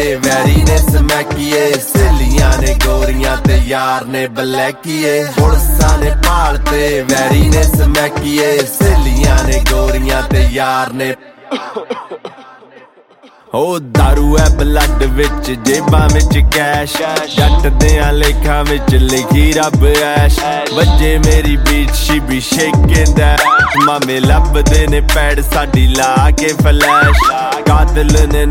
vary ने समैकिए सहेलियां ने गोरियां ते यार ने बलैकिए पुलिसां ने भालते वैरी ने समैकिए सहेलियां ने गोरियां ते यार ने ओ दारू है ब्लड विच जेबां विच कैश जट दियां लेखां विच लिखी रब ऐश वजे मेरी beat she be shaking that मामे लभदे ने पैड साडी ला के फ्लैश कातिल ने